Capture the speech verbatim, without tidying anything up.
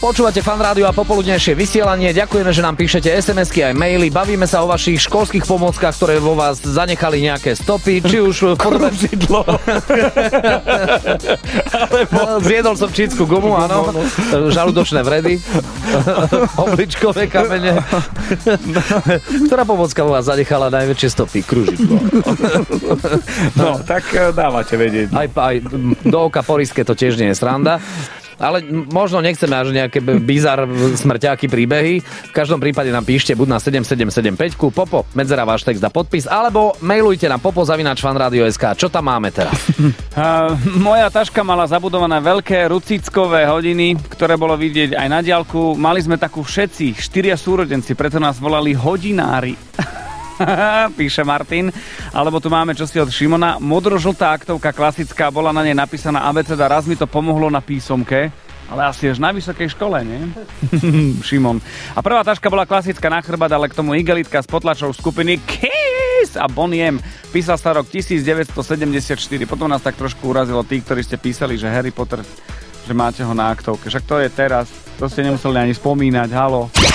Počúvate Fan Rádio a popoludnejšie vysielanie. Ďakujeme, že nám píšete es em esky aj maily. Bavíme sa o vašich školských pomôckach, ktoré vo vás zanechali nejaké stopy, či už v podobe... Alebo... Zjedol som čínsku gumu, áno. Žalúdočné vredy. Obličkové kamene. Ktorá pomôcka vo vás zanechala najväčšie stopy? Kružidlo. No, tak dávate vedieť. Aj, aj do oka poryské to tiež nie je sranda. Ale možno nechceme až nejaké bizar smrťáky príbehy. V každom prípade nám píšte buď na sedem sedem sedem päť, popo, medzera váš text a podpis, alebo mailujte na popo zavináč fanradio bodka es ká. Čo tam máme teraz? Uh, moja taška mala zabudované veľké rucickové hodiny, ktoré bolo vidieť aj na diaľku. Mali sme takú všetci, štyria súrodenci, preto nás volali hodinári. Píše Martin. Alebo tu máme čosi od Šimona. Modrožltá aktovka klasická, bola na nej napísaná abeceda. Raz mi to pomohlo na písomke, ale asi až na vysokej škole, nie? Šimon. A prvá taška bola klasická na chrbát, ale k tomu igelitka s potlačou skupiny Kiss a Bonnie M. Písal sa rok devätnásťsedemdesiatštyri. Potom nás tak trošku urazilo tí, ktorí ste písali, že Harry Potter, že máte ho na aktovke. Však to je teraz. To ste nemuseli ani spomínať. Haló.